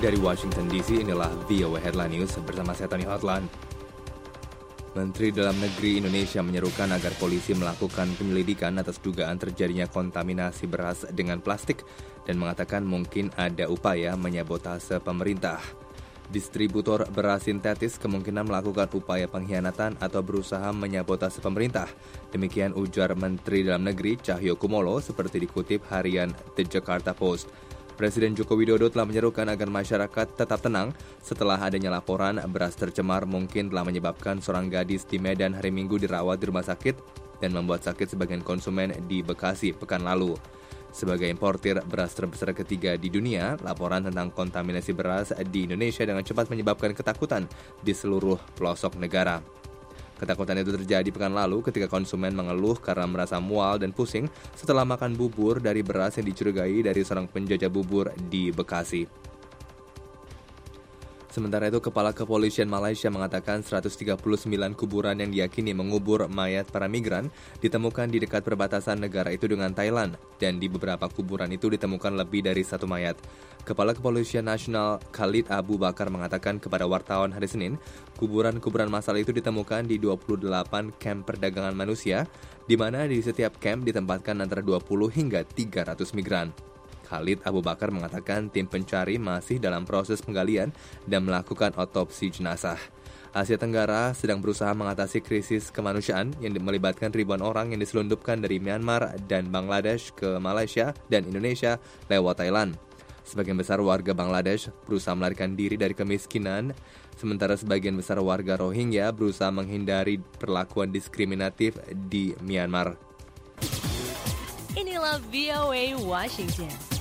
Dari Washington DC, inilah VOA Headline News bersama saya Tony Hotline. Menteri Dalam Negeri Indonesia menyerukan agar polisi melakukan penyelidikan atas dugaan terjadinya kontaminasi beras dengan plastik dan mengatakan mungkin ada upaya menyabotase pemerintah. Distributor beras sintetis kemungkinan melakukan upaya pengkhianatan atau berusaha menyabotase pemerintah. Demikian ujar Menteri Dalam Negeri Cahyokumolo seperti dikutip harian The Jakarta Post. Presiden Joko Widodo telah menyerukan agar masyarakat tetap tenang setelah adanya laporan beras tercemar mungkin telah menyebabkan seorang gadis di Medan hari Minggu dirawat di rumah sakit dan membuat sakit sebagian konsumen di Bekasi pekan lalu. Sebagai importir beras terbesar ketiga di dunia, laporan tentang kontaminasi beras di Indonesia dengan cepat menyebabkan ketakutan di seluruh pelosok negara. Ketakutan itu terjadi pekan lalu ketika konsumen mengeluh karena merasa mual dan pusing setelah makan bubur dari beras yang dicurigai dari seorang penjajah bubur di Bekasi. Sementara itu, Kepala Kepolisian Malaysia mengatakan 139 kuburan yang diyakini mengubur mayat para migran ditemukan di dekat perbatasan negara itu dengan Thailand, dan di beberapa kuburan itu ditemukan lebih dari satu mayat. Kepala Kepolisian Nasional Khalid Abu Bakar mengatakan kepada wartawan hari Senin, kuburan-kuburan massal itu ditemukan di 28 kamp perdagangan manusia, di mana di setiap kamp ditempatkan antara 20 hingga 300 migran. Khalid Abu Bakar mengatakan tim pencari masih dalam proses penggalian dan melakukan otopsi jenazah. Asia Tenggara sedang berusaha mengatasi krisis kemanusiaan yang melibatkan ribuan orang yang diselundupkan dari Myanmar dan Bangladesh ke Malaysia dan Indonesia lewat Thailand. Sebagian besar warga Bangladesh berusaha melarikan diri dari kemiskinan, sementara sebagian besar warga Rohingya berusaha menghindari perlakuan diskriminatif di Myanmar. Inilah VOA Washington.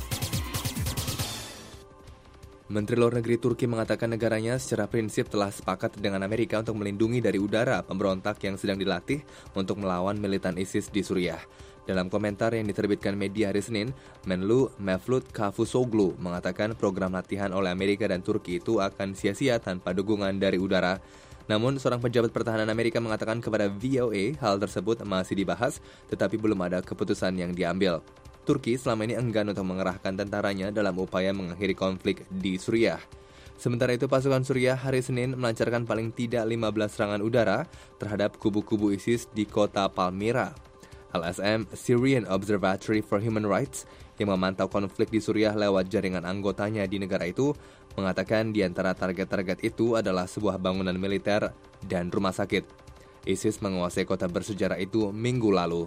Menteri Luar Negeri Turki mengatakan negaranya secara prinsip telah sepakat dengan Amerika untuk melindungi dari udara pemberontak yang sedang dilatih untuk melawan militan ISIS di Suriah. Dalam komentar yang diterbitkan media hari Senin, Menlu Mevlut Cavusoglu mengatakan program latihan oleh Amerika dan Turki itu akan sia-sia tanpa dukungan dari udara. Namun, seorang pejabat pertahanan Amerika mengatakan kepada VOA hal tersebut masih dibahas, tetapi belum ada keputusan yang diambil. Turki selama ini enggan untuk mengerahkan tentaranya dalam upaya mengakhiri konflik di Suriah. Sementara itu, pasukan Suriah hari Senin melancarkan paling tidak 15 serangan udara terhadap kubu-kubu ISIS di kota Palmyra. LSM, Syrian Observatory for Human Rights, yang memantau konflik di Suriah lewat jaringan anggotanya di negara itu, mengatakan di antara target-target itu adalah sebuah bangunan militer dan rumah sakit. ISIS menguasai kota bersejarah itu minggu lalu.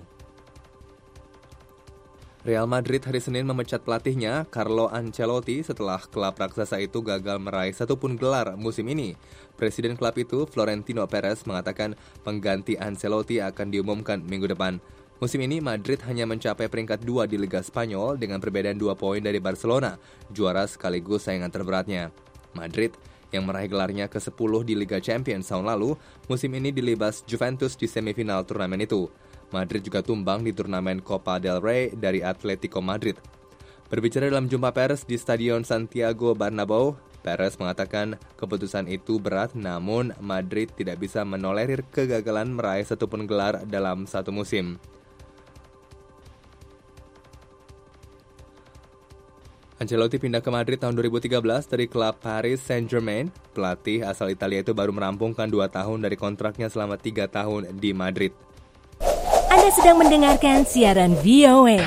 Real Madrid hari Senin memecat pelatihnya Carlo Ancelotti setelah klub raksasa itu gagal meraih satupun gelar musim ini. Presiden klub itu, Florentino Perez, mengatakan pengganti Ancelotti akan diumumkan minggu depan. Musim ini Madrid hanya mencapai peringkat 2 di Liga Spanyol dengan perbedaan 2 poin dari Barcelona, juara sekaligus saingan terberatnya. Madrid yang meraih gelarnya ke-10 di Liga Champions tahun lalu, musim ini dilibas Juventus di semifinal turnamen itu. Madrid juga tumbang di turnamen Copa del Rey dari Atletico Madrid. Berbicara dalam jumpa pers di Stadion Santiago Bernabeu, Perez mengatakan keputusan itu berat, namun Madrid tidak bisa menolerir kegagalan meraih satupun gelar dalam satu musim. Ancelotti pindah ke Madrid tahun 2013 dari klub Paris Saint-Germain. Pelatih asal Italia itu baru merampungkan 2 tahun dari kontraknya selama 3 tahun di Madrid. Anda sedang mendengarkan siaran VOA.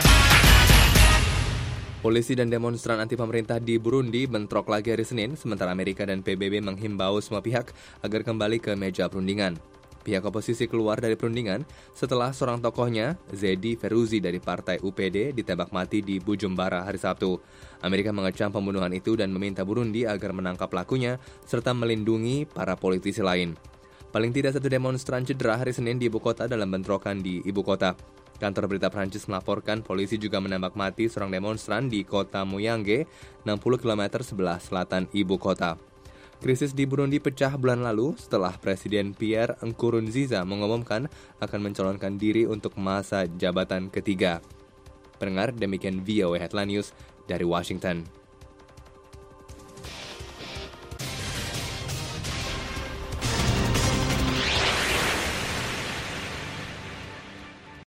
Polisi dan demonstran anti pemerintah di Burundi bentrok lagi hari Senin, sementara Amerika dan PBB menghimbau semua pihak agar kembali ke meja perundingan. Pihak oposisi keluar dari perundingan setelah seorang tokohnya, Zedi Feruzi dari partai UPD, ditembak mati di Bujumbura hari Sabtu. Amerika mengecam pembunuhan itu dan meminta Burundi agar menangkap pelakunya serta melindungi para politisi lain. Paling tidak satu demonstran cedera hari Senin di ibu kota dalam bentrokan di ibu kota. Kantor berita Prancis melaporkan polisi juga menembak mati seorang demonstran di kota Muyange, 60 km sebelah selatan ibu kota. Krisis di Burundi pecah bulan lalu setelah Presiden Pierre Nkurunziza mengumumkan akan mencalonkan diri untuk masa jabatan ketiga. Pendengar, demikian VOA Headline News dari Washington.